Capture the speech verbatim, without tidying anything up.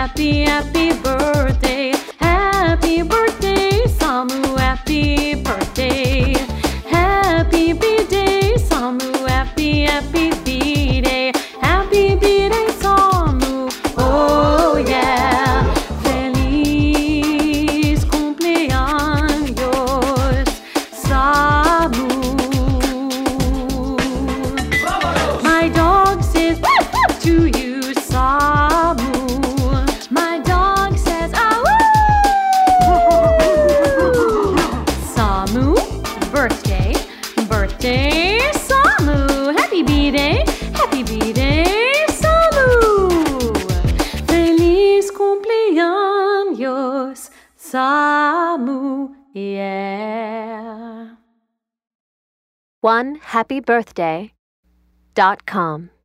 happy, happy birthday. Happy birthday, Samu, happy birthday. Happy B-Day, Samu, happy, happy B-Day. Happy B-Day, Samu, oh yeah. Feliz cumpleaños, Samu. My dog says to you, Samu. My dog says, ah woo! Samu, birthday, birthday, Samu. Happy B-Day, happy B-Day, Samu. Feliz cumpleaños, Samu, yeah. one happy birthday dot com